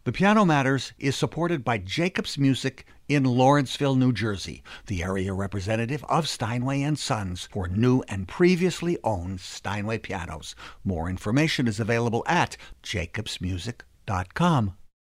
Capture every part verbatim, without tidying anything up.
The Piano Matters is supported by Jacobs Music in Lawrenceville, New Jersey, the area representative of Steinway and Sons for new and previously owned Steinway pianos. More information is available at jacobs music dot com.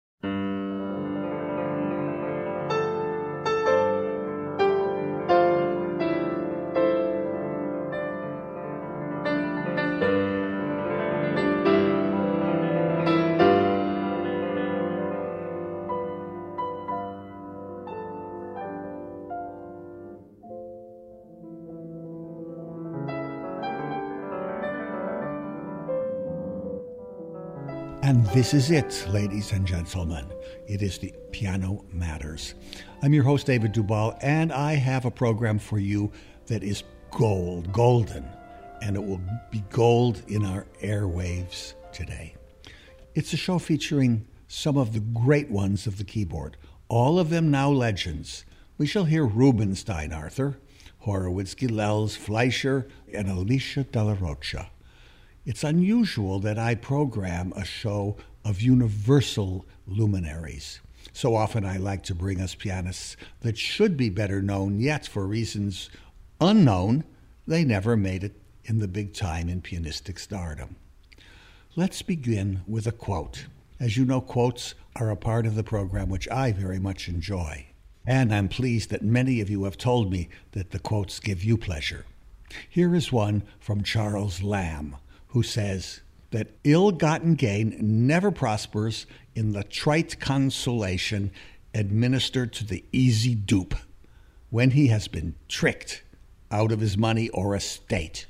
And this is it, ladies and gentlemen. It is the Piano Matters. I'm your host, David Duvall, and I have a program for you that is gold, golden, and it will be gold in our airwaves today. It's a show featuring some of the great ones of the keyboard, all of them now legends. We shall hear Rubinstein, Arthur, Horowitz, Gilels, Fleischer, and Alicia Della Rocha. It's unusual that I program a show of universal luminaries. So often I like to bring us pianists that should be better known, yet for reasons unknown, they never made it in the big time in pianistic stardom. Let's begin with a quote. As you know, quotes are a part of the program which I very much enjoy. And I'm pleased that many of you have told me that the quotes give you pleasure. Here is one from Charles Lamb, who says that ill-gotten gain never prospers in the trite consolation administered to the easy dupe when he has been tricked out of his money or estate.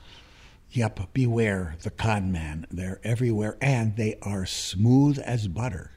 Yep, beware the con man. They're everywhere, and they are smooth as butter.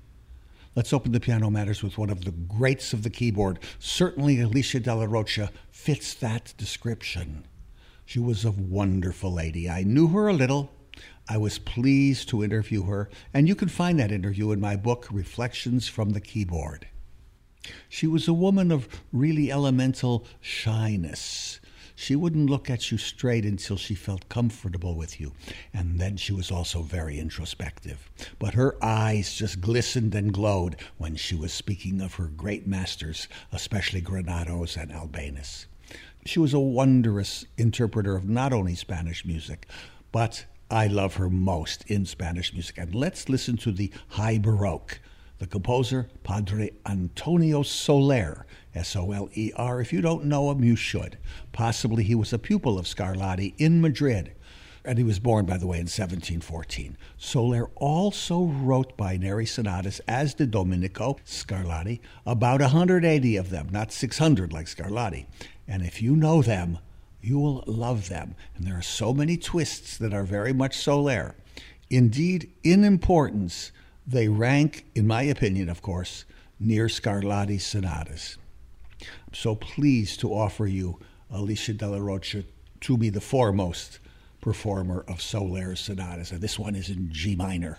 Let's open the Piano Matters with one of the greats of the keyboard. Certainly Alicia Della Rocha fits that description. She was a wonderful lady. I knew her a little. I was pleased to interview her, and you can find that interview in my book, Reflections from the Keyboard. She was a woman of really elemental shyness. She wouldn't look at you straight until she felt comfortable with you, and then she was also very introspective. But her eyes just glistened and glowed when she was speaking of her great masters, especially Granados and Albéniz. She was a wondrous interpreter of not only Spanish music, but I love her most in Spanish music. And let's listen to the High Baroque. The composer, Padre Antonio Soler, S O L E R. If you don't know him, you should. Possibly he was a pupil of Scarlatti in Madrid. And he was born, by the way, in seventeen fourteen. Soler also wrote binary sonatas, as did Domenico Scarlatti, about one hundred eighty of them, not six hundred like Scarlatti. And if you know them, you will love them. And there are so many twists that are very much Soler. Indeed, in importance, they rank, in my opinion, of course, near Scarlatti's sonatas. I'm so pleased to offer you Alicia Della Rocha, to be the foremost performer of Soler's sonatas. And this one is in G minor.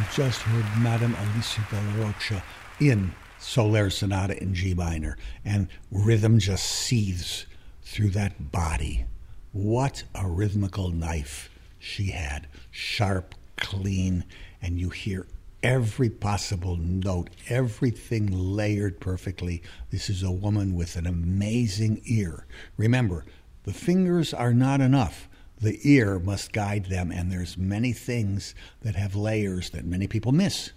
just heard Madame Alicia de la Rocha in Soler Sonata in G minor, and rhythm just seethes through that body. What a rhythmical knife she had. Sharp, clean, and you hear every possible note, everything layered perfectly. This is a woman with an amazing ear. Remember, the fingers are not enough. The ear must guide them, and there's many things that have layers that many people miss.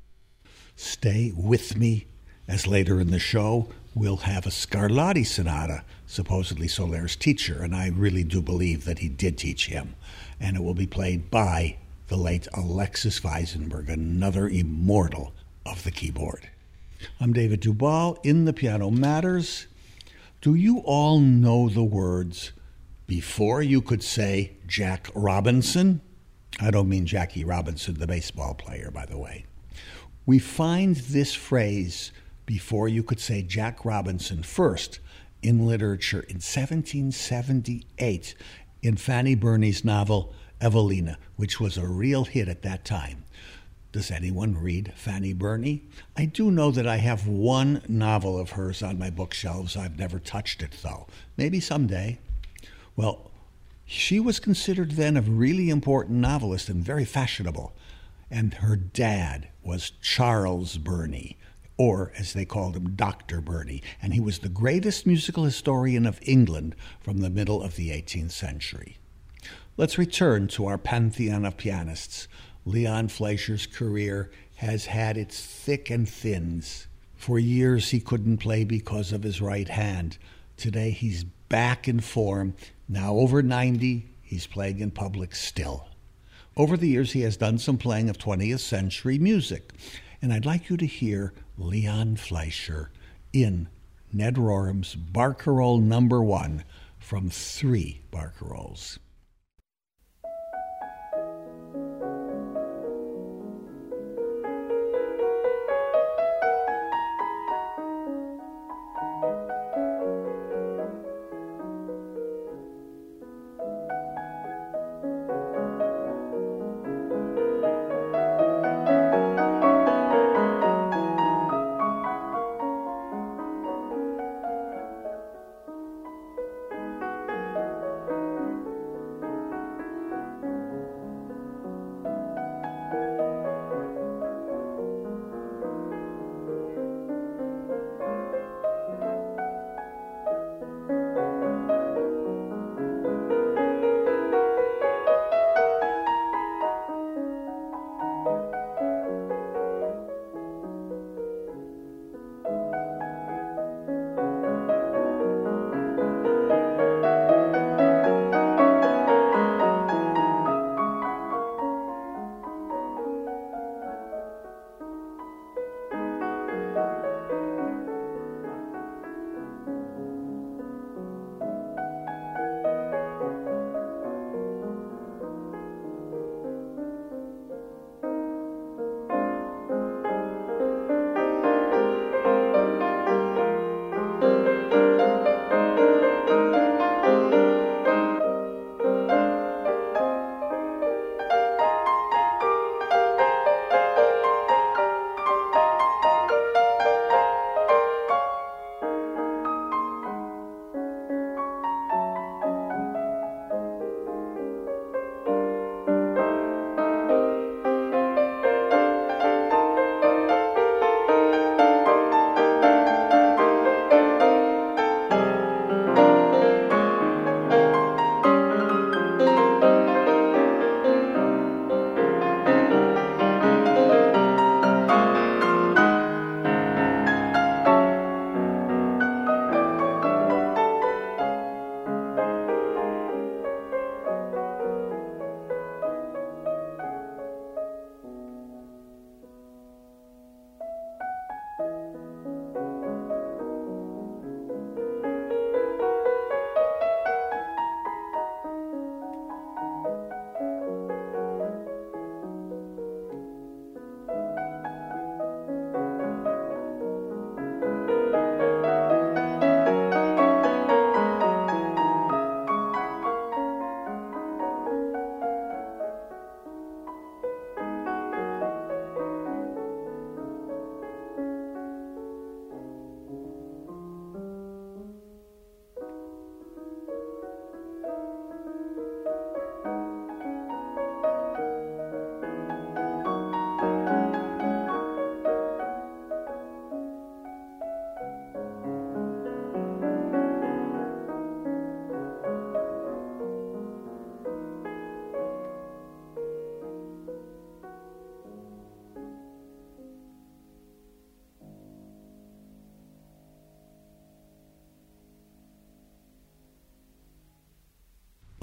Stay with me, as later in the show, we'll have a Scarlatti sonata, supposedly Soler's teacher, and I really do believe that he did teach him. And it will be played by the late Alexis Weisenberg, another immortal of the keyboard. I'm David Duvall in The Piano Matters. Do you all know the words, before you could say Jack Robinson? I don't mean Jackie Robinson, the baseball player, by the way. We find this phrase, before you could say Jack Robinson, first in literature in seventeen seventy-eight in Fanny Burney's novel Evelina, which was a real hit at that time. Does anyone read Fanny Burney? I do know that I have one novel of hers on my bookshelves. I've never touched it, though. Maybe someday. Well, she was considered then a really important novelist and very fashionable. And her dad was Charles Burney, or as they called him, Doctor Burney. And he was the greatest musical historian of England from the middle of the eighteenth century. Let's return to our pantheon of pianists. Leon Fleischer's career has had its thick and thins. For years he couldn't play because of his right hand. Today he's back in form. Now over ninety, he's playing in public still. Over the years he has done some playing of twentieth century music. And I'd like you to hear Leon Fleischer in Ned Rorem's Barcarolle number one from three Barcarolles.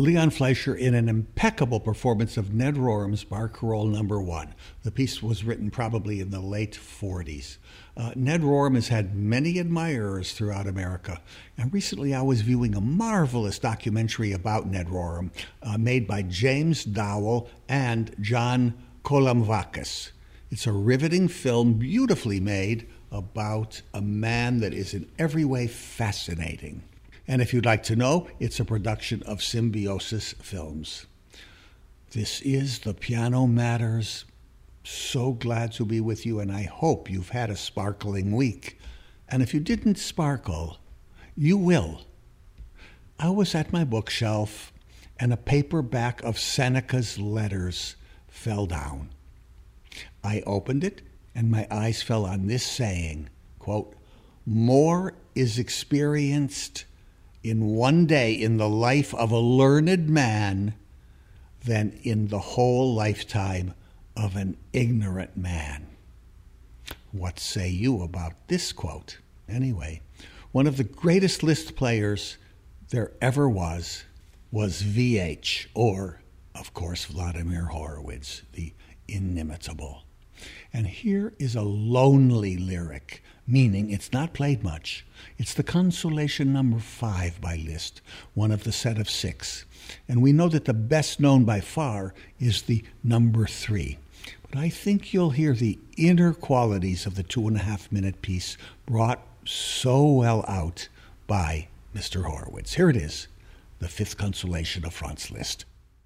Leon Fleischer in an impeccable performance of Ned Rorem's Barcarolle Number One. The piece was written probably in the late forties. Uh, Ned Rorem has had many admirers throughout America, and recently I was viewing a marvelous documentary about Ned Rorem uh, made by James Dowell and John Kolamvakis. It's a riveting film, beautifully made, about a man that is in every way fascinating. And if you'd like to know, it's a production of Symbiosis Films. This is The Piano Matters. So glad to be with you, and I hope you've had a sparkling week. And if you didn't sparkle, you will. I was at my bookshelf, and a paperback of Seneca's letters fell down. I opened it, and my eyes fell on this saying, quote, "More is experienced in one day in the life of a learned man than in the whole lifetime of an ignorant man." What say you about this quote? Anyway, one of the greatest Liszt players there ever was was V H, or, of course, Vladimir Horowitz, the inimitable. And here is a lonely lyric, meaning it's not played much. It's the Consolation Number Five by Liszt, one of the set of six. And we know that the best known by far is the Number Three. But I think you'll hear the inner qualities of the two and a half minute piece brought so well out by Mister Horowitz. Here it is, the Fifth Consolation of Franz Liszt.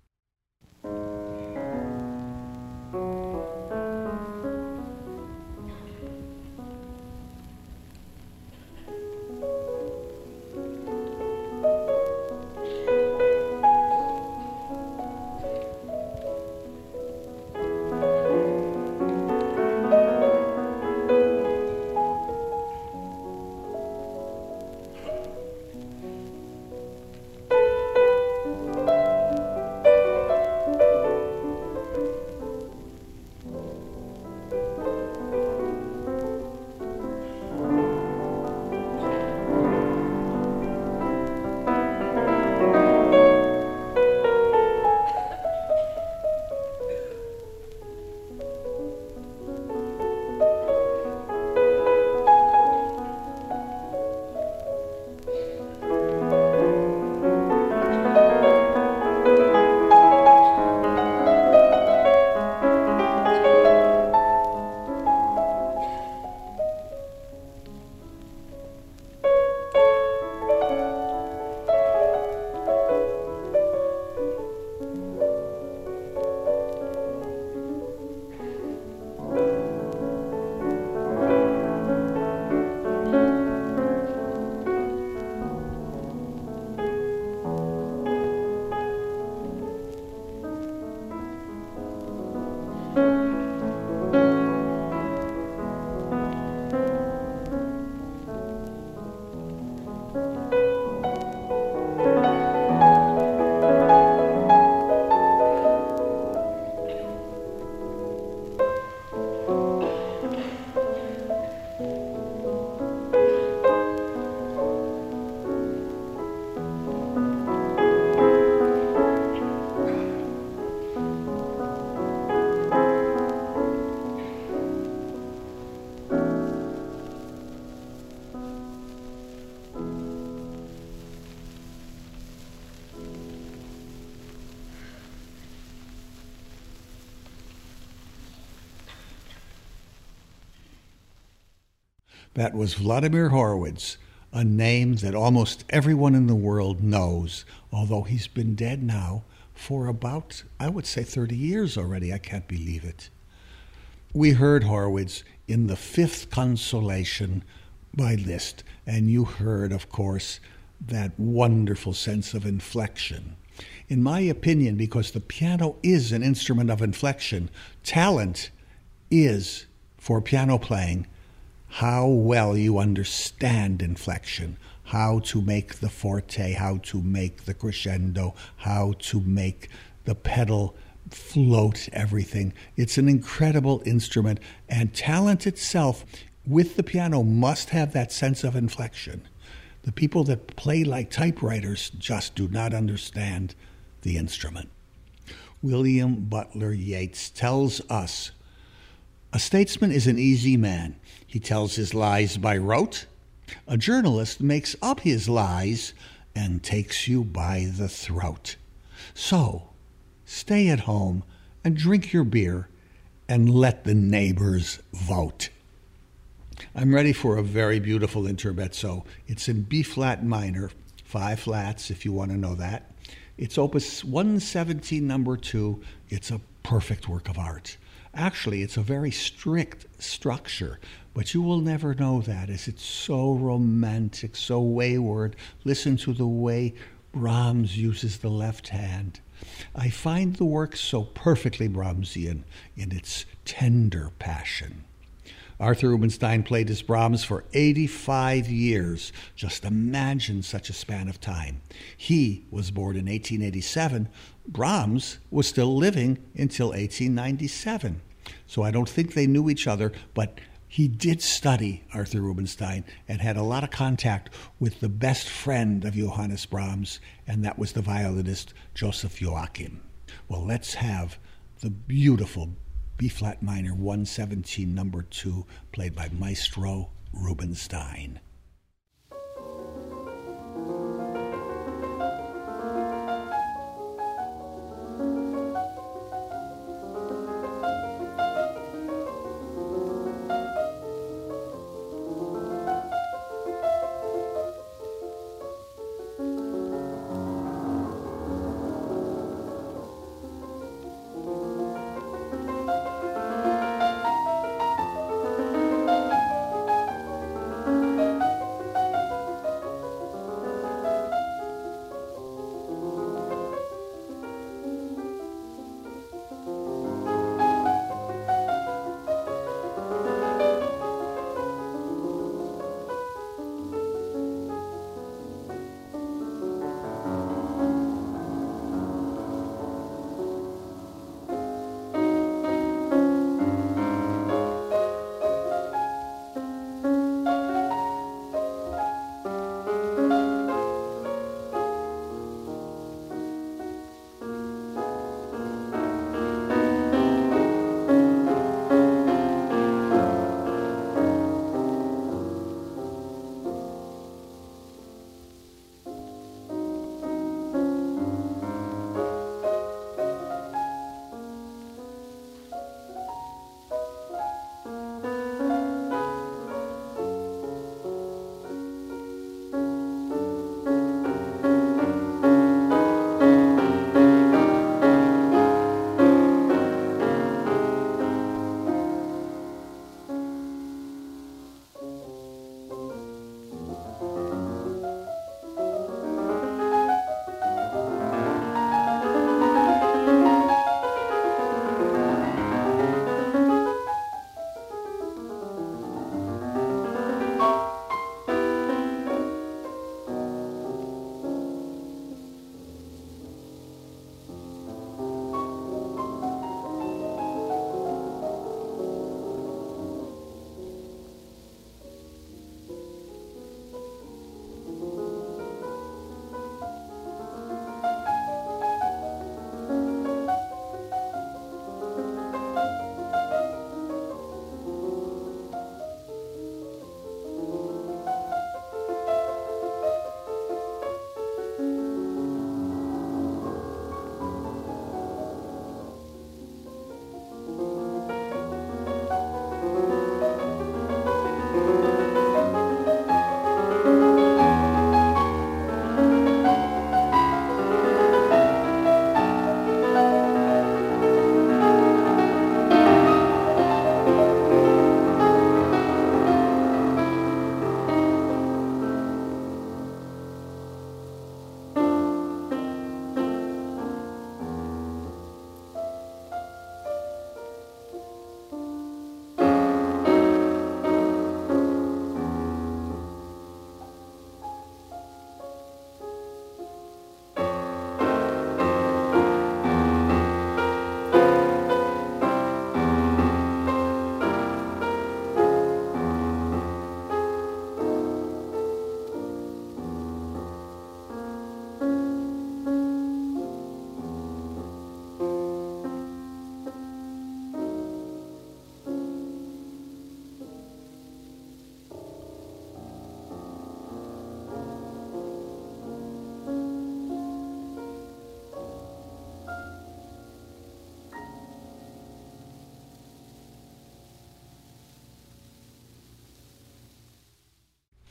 That was Vladimir Horowitz, a name that almost everyone in the world knows, although he's been dead now for about, I would say, thirty years already. I can't believe it. We heard Horowitz in the Fifth Consolation by Liszt, and you heard, of course, that wonderful sense of inflection. In my opinion, because the piano is an instrument of inflection, talent is, for piano playing, how well you understand inflection, how to make the forte, how to make the crescendo, how to make the pedal float everything. It's an incredible instrument, and talent itself with the piano must have that sense of inflection. The people that play like typewriters just do not understand the instrument. William Butler Yeats tells us, "A statesman is an easy man. He tells his lies by rote. A journalist makes up his lies and takes you by the throat. So, stay at home and drink your beer and let the neighbors vote." I'm ready for a very beautiful intermezzo. It's in B-flat minor, five flats if you want to know that. It's opus one seventeen, number two. It's a perfect work of art. Actually, it's a very strict structure, but you will never know that as it's so romantic, so wayward. Listen to the way Brahms uses the left hand. I find the work so perfectly Brahmsian in its tender passion. Arthur Rubinstein played his Brahms for eighty-five years. Just imagine such a span of time. He was born in eighteen eighty-seven. Brahms was still living until eighteen ninety-seven. So I don't think they knew each other, but he did study Arthur Rubinstein and had a lot of contact with the best friend of Johannes Brahms, and that was the violinist Joseph Joachim. Well, let's have the beautiful B-flat minor one seventeen, number two, played by Maestro Rubinstein. Thank you.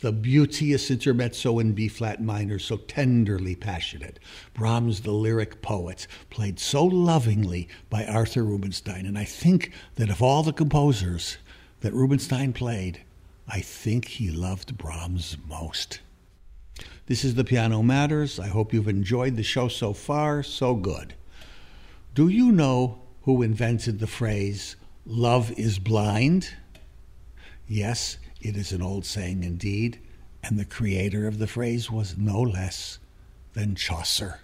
the beauteous intermezzo in B-flat minor, so tenderly passionate. Brahms, the lyric poet, played so lovingly by Arthur Rubinstein. And I think that of all the composers that Rubinstein played, I think he loved Brahms most. This is The Piano Matters. I hope you've enjoyed the show so far. So good. Do you know who invented the phrase, "Love is blind"? Yes, it is an old saying indeed, and the creator of the phrase was no less than Chaucer.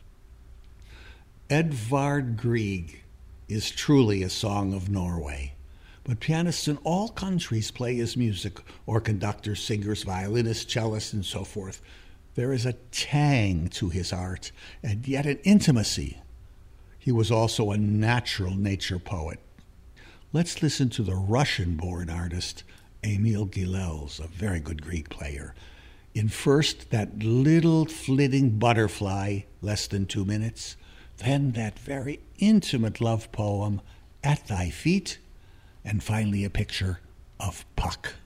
Edvard Grieg is truly a song of Norway, but pianists in all countries play his music, or conductors, singers, violinists, cellists, and so forth. There is a tang to his art, and yet an intimacy. He was also a natural nature poet. Let's listen to the Russian-born artist, Emil Gilels, a very good Grieg player. In first, that little flitting butterfly, less than two minutes, then that very intimate love poem, At Thy Feet, and finally a picture of Puck.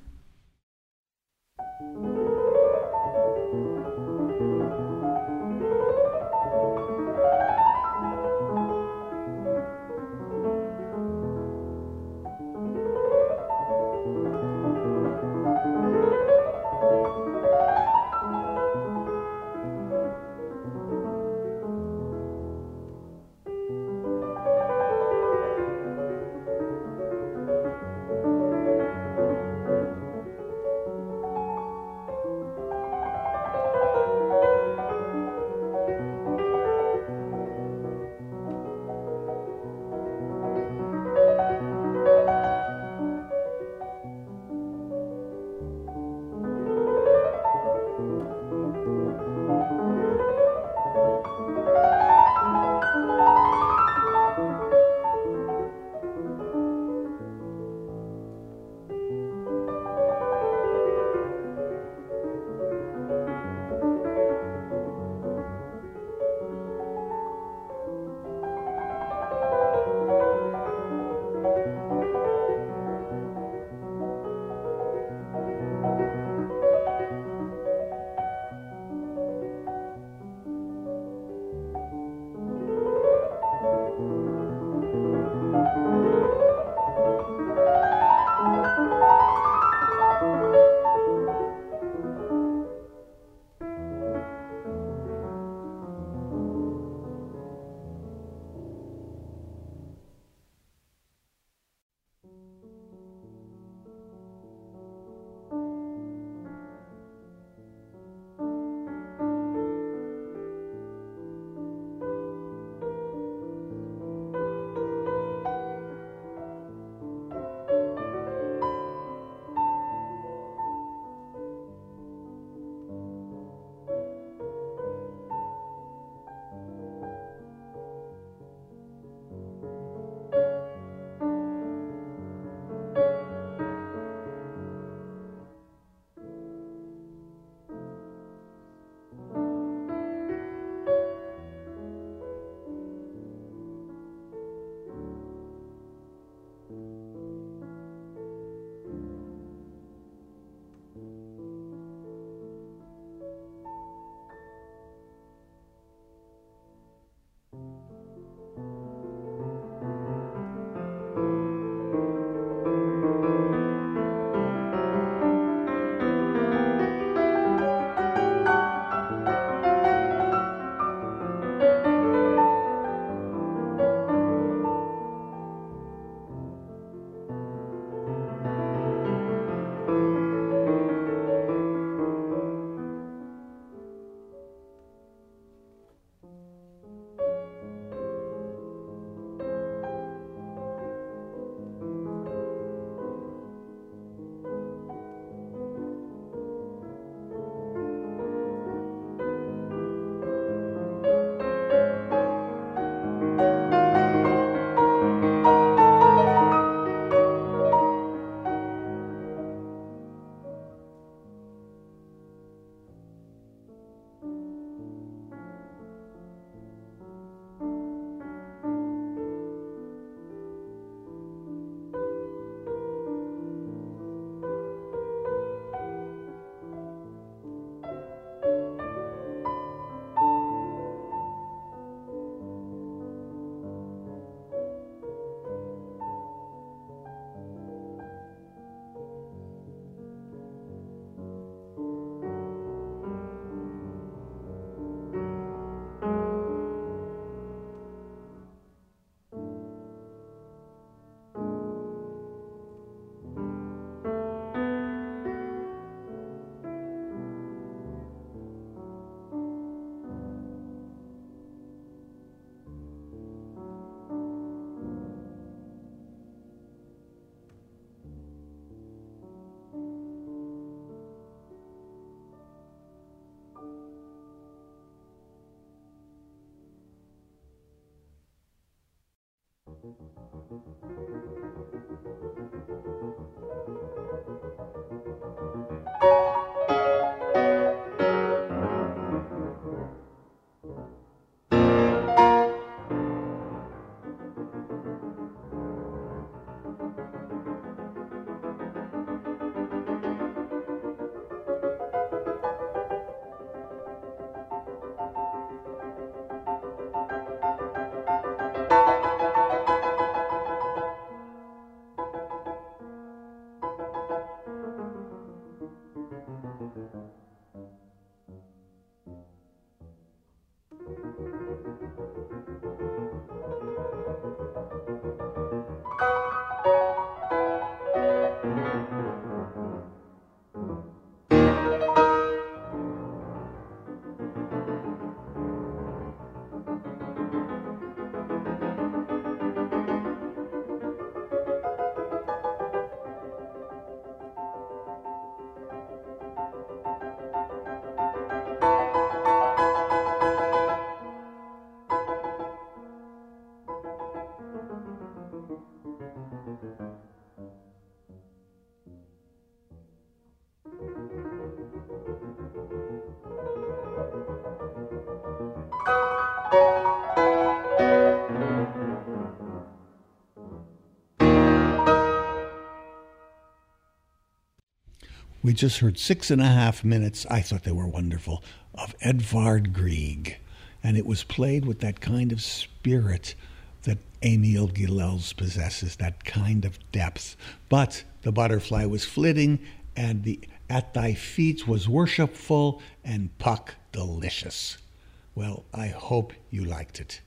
We just heard six and a half minutes, I thought they were wonderful, of Edvard Grieg. And it was played with that kind of spirit that Emil Gilels possesses, that kind of depth. But the butterfly was flitting, and the At Thy Feet was worshipful, and Puck delicious. Well, I hope you liked it.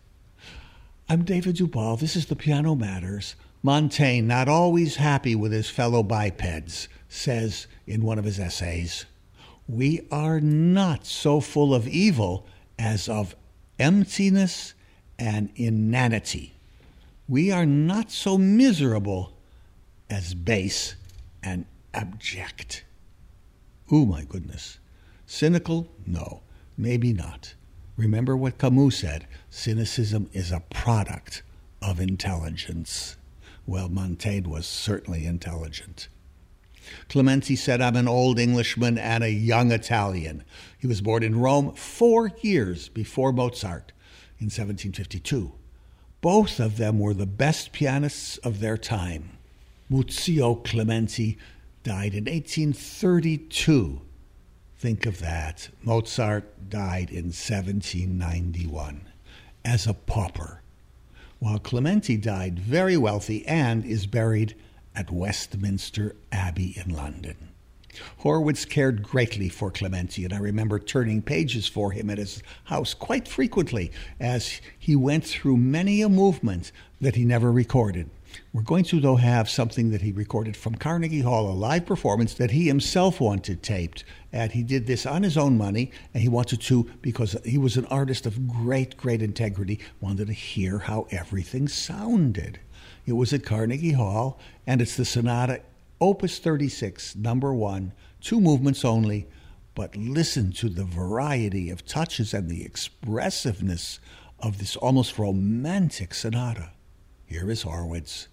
I'm David Dubal. This is The Piano Matters. Montaigne, not always happy with his fellow bipeds, says in one of his essays, "We are not so full of evil as of emptiness and inanity. We are not so miserable as base and abject." Oh my goodness. Cynical? No, maybe not. Remember what Camus said, cynicism is a product of intelligence. Well, Montaigne was certainly intelligent. Clementi said, "I'm an old Englishman and a young Italian." He was born in Rome four years before Mozart in seventeen fifty-two. Both of them were the best pianists of their time. Muzio Clementi died in eighteen thirty-two. Think of that. Mozart died in seventeen ninety-one as a pauper, while Clementi died very wealthy and is buried at Westminster Abbey in London. Horowitz cared greatly for Clementi, and I remember turning pages for him at his house quite frequently as he went through many a movement that he never recorded. We're going to, though, have something that he recorded from Carnegie Hall, a live performance that he himself wanted taped. And he did this on his own money, and he wanted to, because he was an artist of great, great integrity, wanted to hear how everything sounded. It was at Carnegie Hall, and it's the Sonata Opus thirty-six, number one, two movements only, but listen to the variety of touches and the expressiveness of this almost romantic sonata. Here is Horowitz.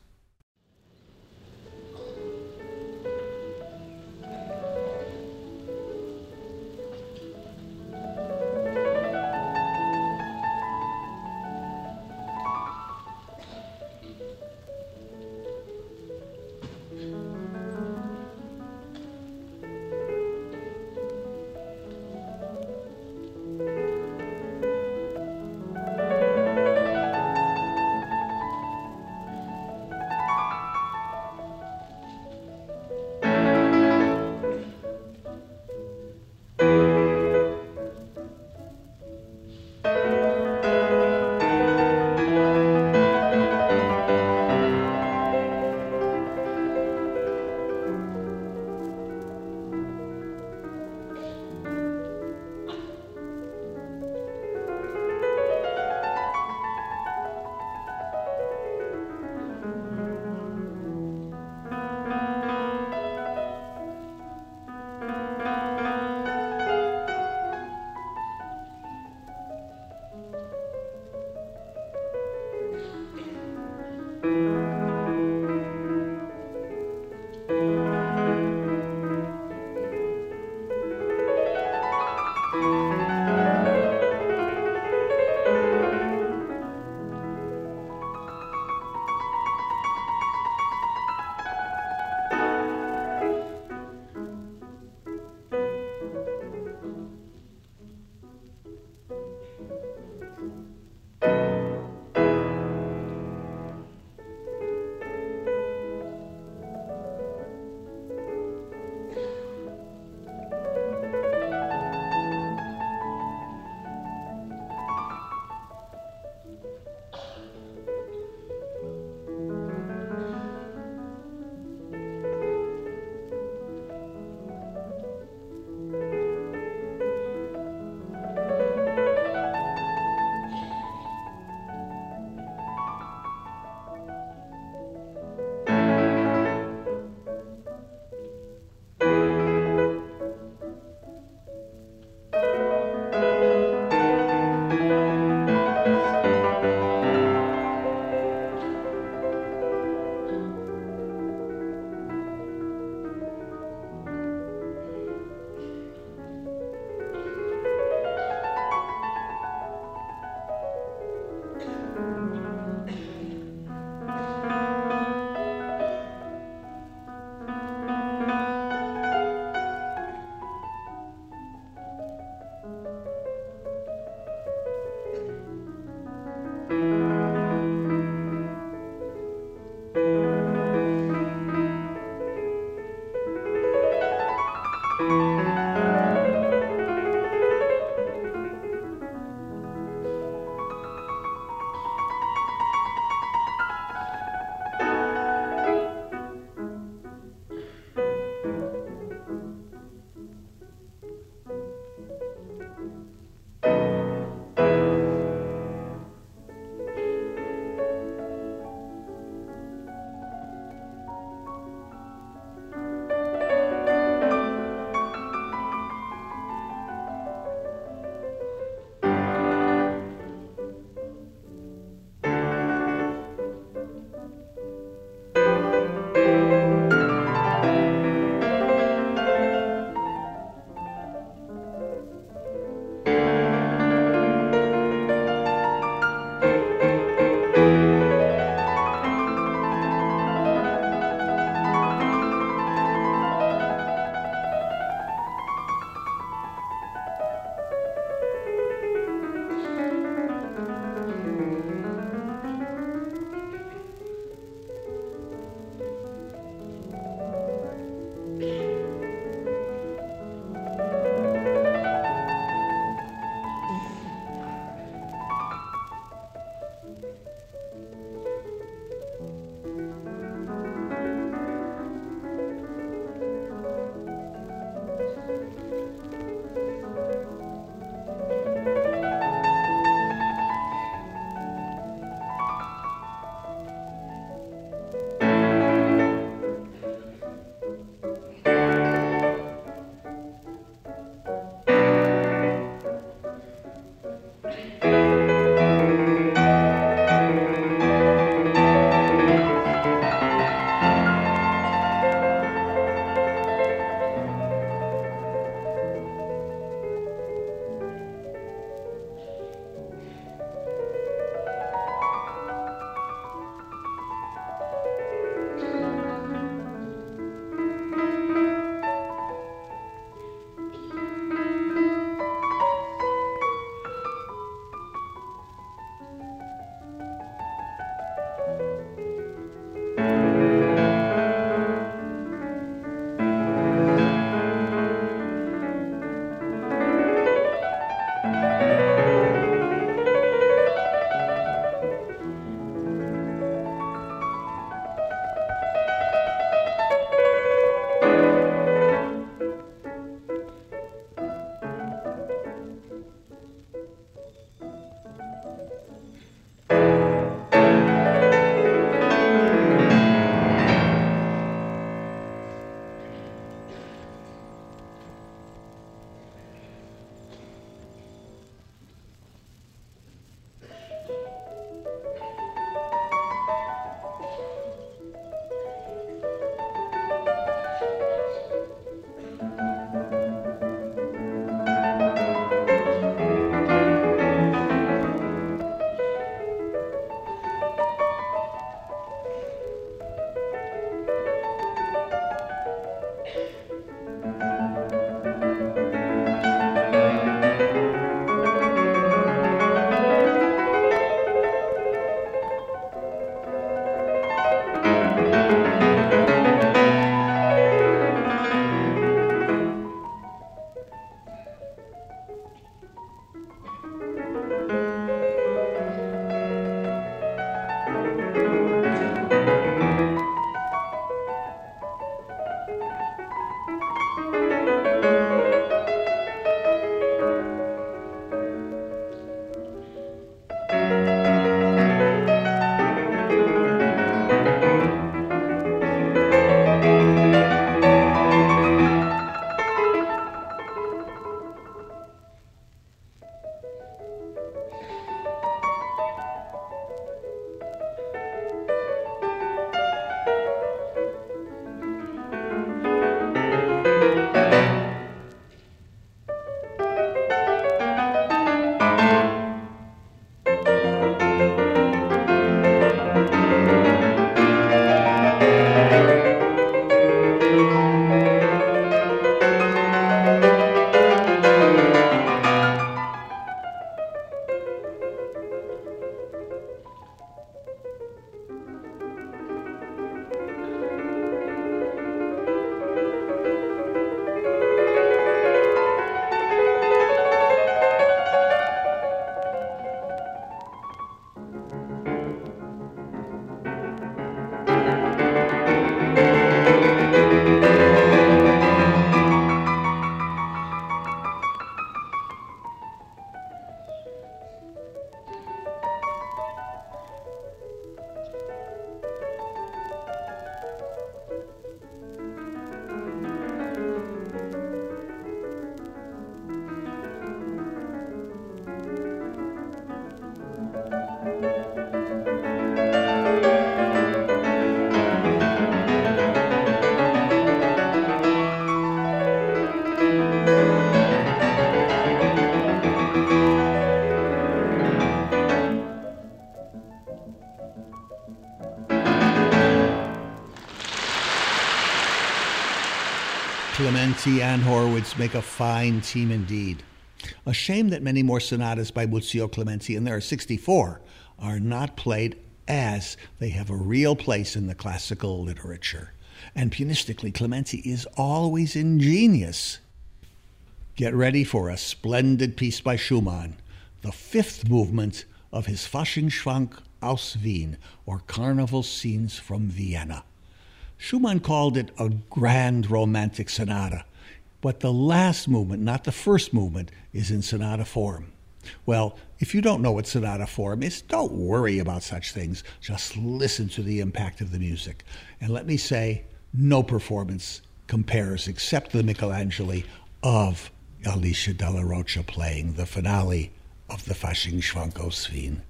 Clementi and Horowitz make a fine team indeed. A shame that many more sonatas by Muzio Clementi, and there are sixty-four, are not played as they have a real place in the classical literature. And pianistically, Clementi is always ingenious. Get ready for a splendid piece by Schumann, the fifth movement of his Faschingsschwank aus Wien, or Carnival Scenes from Vienna. Schumann called it a grand romantic sonata, but the last movement, not the first movement, is in sonata form. Well, if you don't know what sonata form is, don't worry about such things. Just listen to the impact of the music. And let me say, no performance compares, except the Michelangeli, of Alicia Della Rocha playing the finale of the Faschingsschwank aus Wien.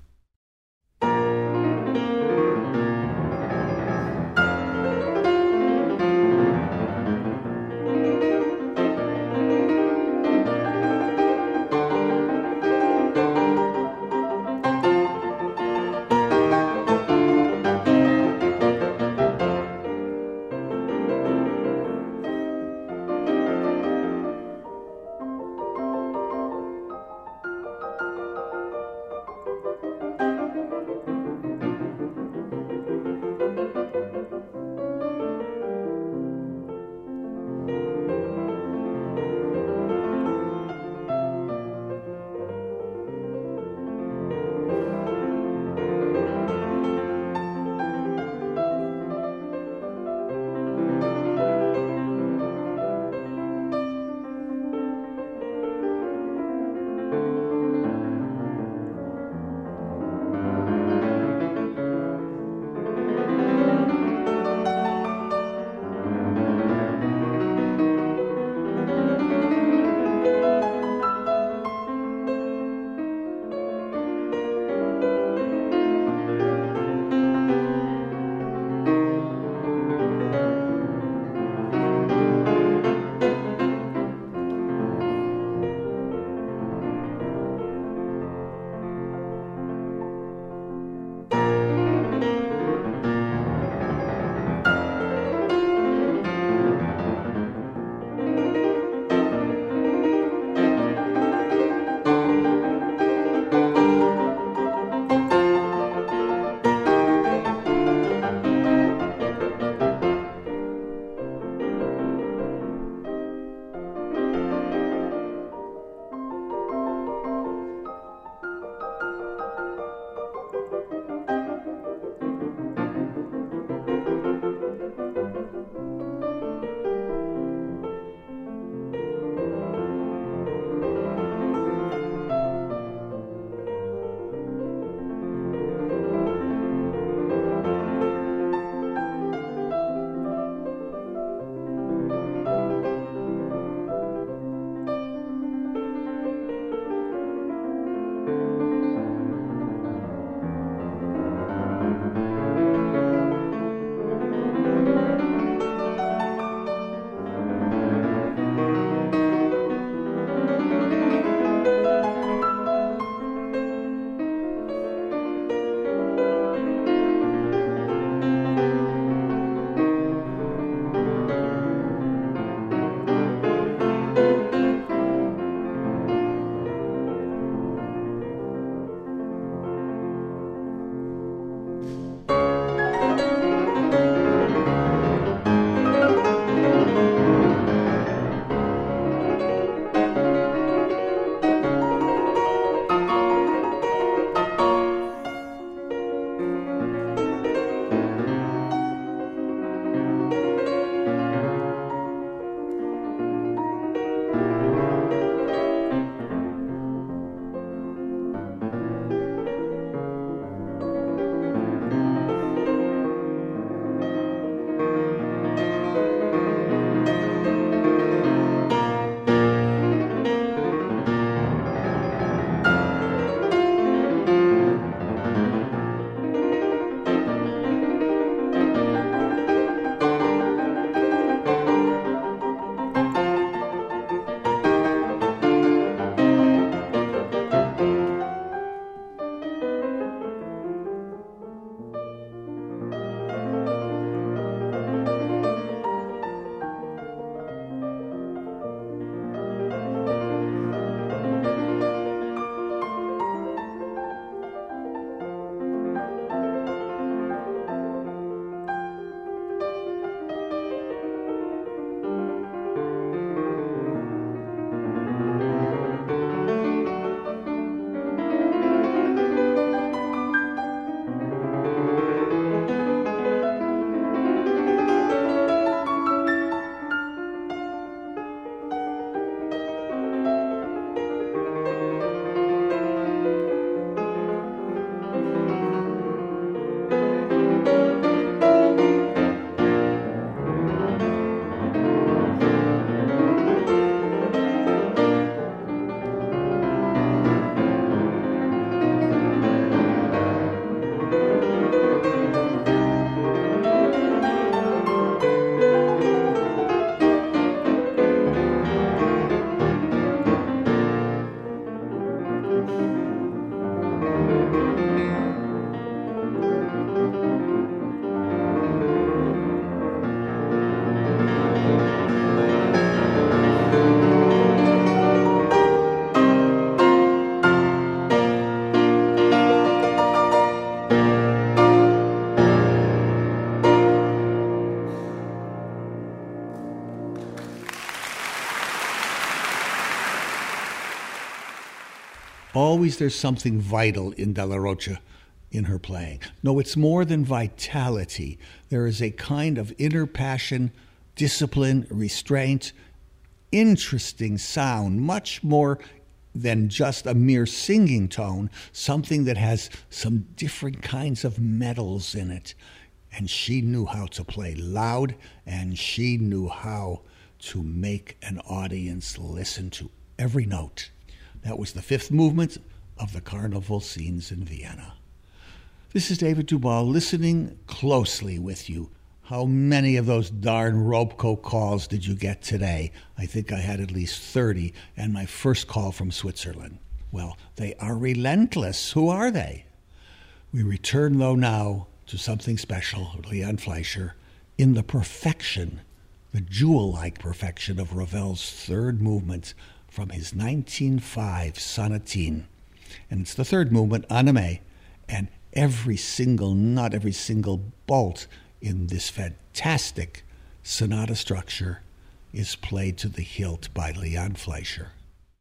Always there's something vital in Della Rocha in her playing. No, it's more than vitality. There is a kind of inner passion, discipline, restraint, interesting sound, much more than just a mere singing tone, something that has some different kinds of metals in it. And she knew how to play loud, and she knew how to make an audience listen to every note. That was the fifth movement of the Carnival Scenes in Vienna. This is David Duvall listening closely with you. How many of those darn Robeco calls did you get today? I think I had at least thirty, and my first call from Switzerland. Well, they are relentless. Who are they? We return, though, now to something special, Leon Fleischer, in the perfection, the jewel-like perfection of Ravel's third movement from his nineteen oh five Sonatine. And it's the third movement, Anime, and every single nut, every single bolt in this fantastic sonata structure is played to the hilt by Leon Fleischer.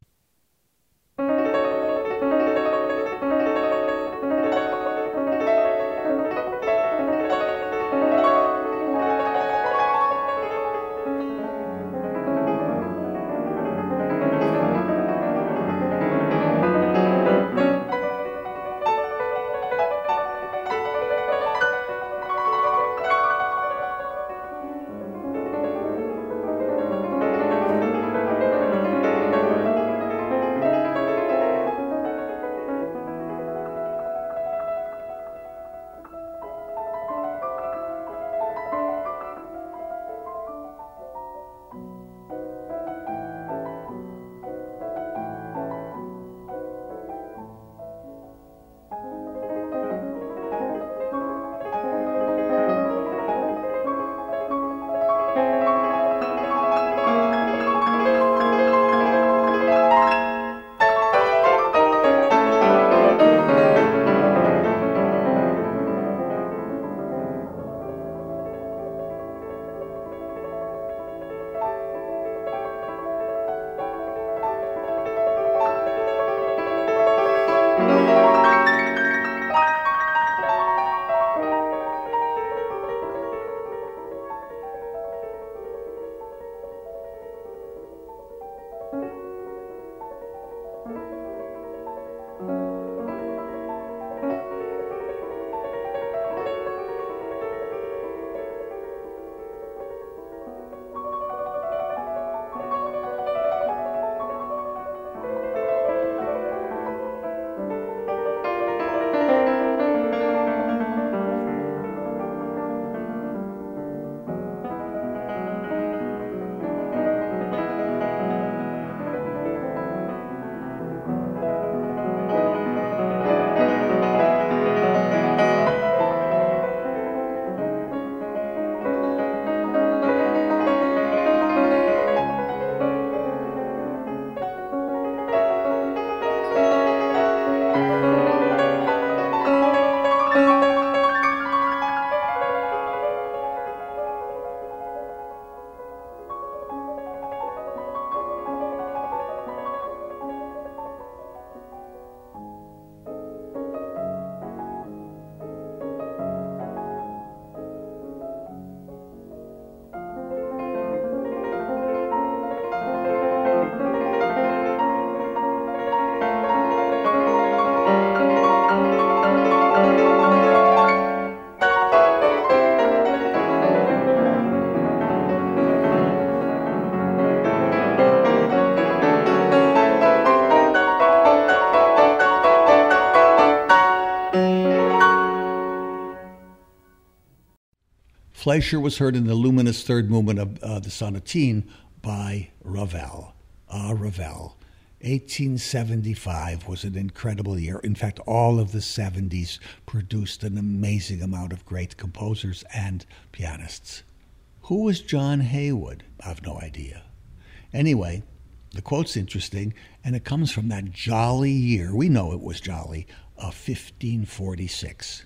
Fleischer was heard in the luminous third movement of uh, the Sonatine by Ravel. Ah, Ravel. eighteen seventy-five was an incredible year. In fact, all of the seventies produced an amazing amount of great composers and pianists. Who was John Haywood? I have no idea. Anyway, the quote's interesting, and it comes from that jolly year, we know it was jolly, of fifteen forty-six.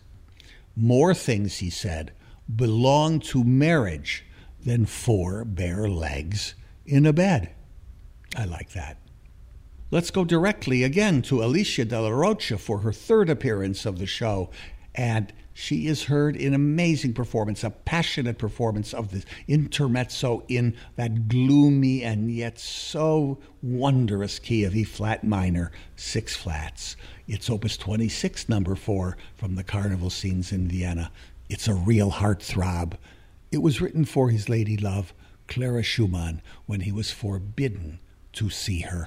More things, he said, belong to marriage than four bare legs in a bed. I like that. Let's go directly again to Alicia Della Rocha for her third appearance of the show. And she is heard in amazing performance, a passionate performance of the intermezzo in that gloomy and yet so wondrous key of E flat minor, six flats. It's Opus twenty-six, number four, from the Carnival Scenes in Vienna. It's a real heartthrob. It was written for his lady love, Clara Schumann, when he was forbidden to see her.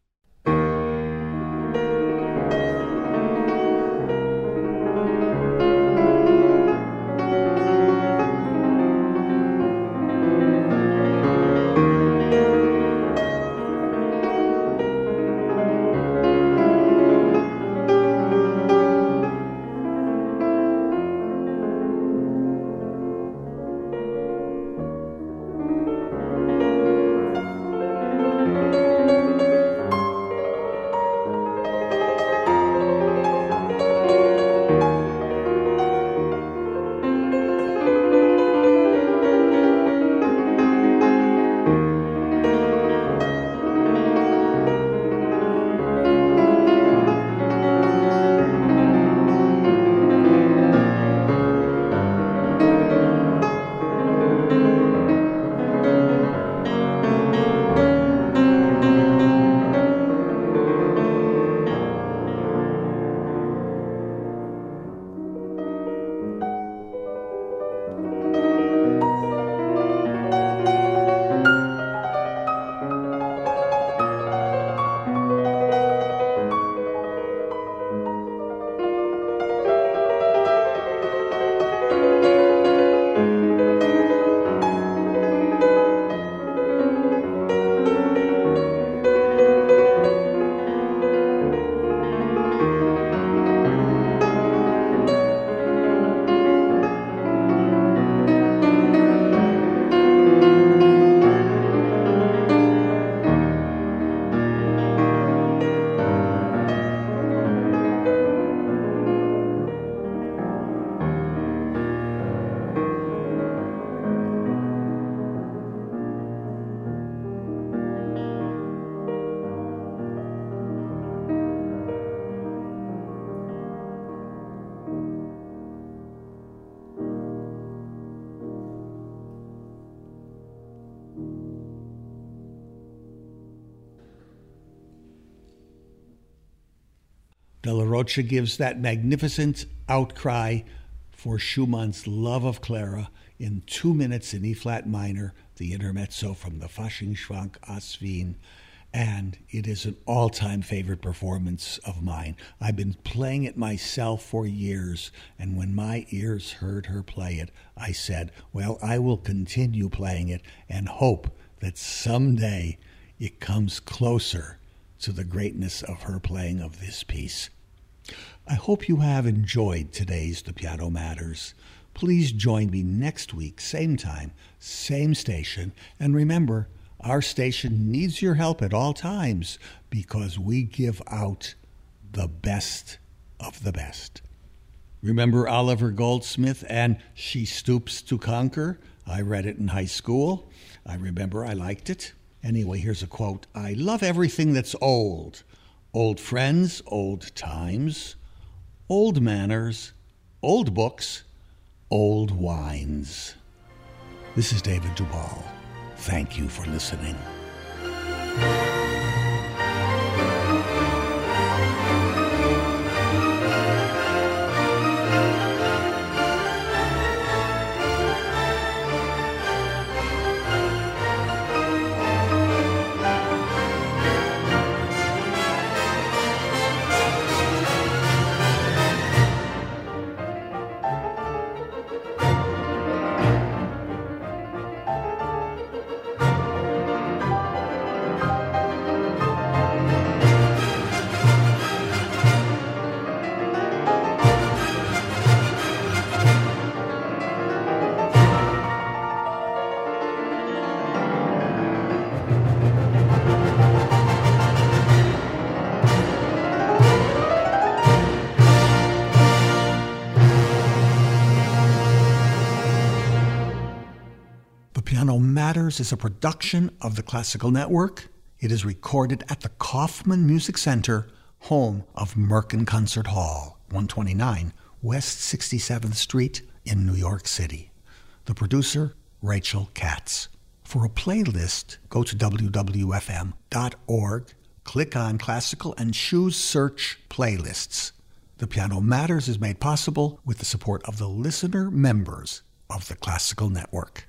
Della Rocha gives that magnificent outcry for Schumann's love of Clara in two minutes in E-flat minor, the intermezzo from the Faschingschwank aus Wien, and it is an all-time favorite performance of mine. I've been playing it myself for years, and when my ears heard her play it, I said, well, I will continue playing it and hope that someday it comes closer to the greatness of her playing of this piece. I hope you have enjoyed today's The Piano Matters. Please join me next week, same time, same station, and remember, our station needs your help at all times because we give out the best of the best. Remember Oliver Goldsmith and She Stoops to Conquer? I read it in high school. I remember I liked it. Anyway, here's a quote. I love everything that's old. Old friends, old times, old manners, old books, old wines. This is David Duvall. Thank you for listening. Piano Matters is a production of the Classical Network It is recorded at the Kaufman Music Center, home of Merkin Concert Hall, one twenty-nine West sixty-seventh Street in New York City. The producer, Rachel Katz. For a playlist, go to w w f m dot org, click on Classical, and choose Search Playlists. The Piano Matters is made possible with the support of the listener members of the Classical Network.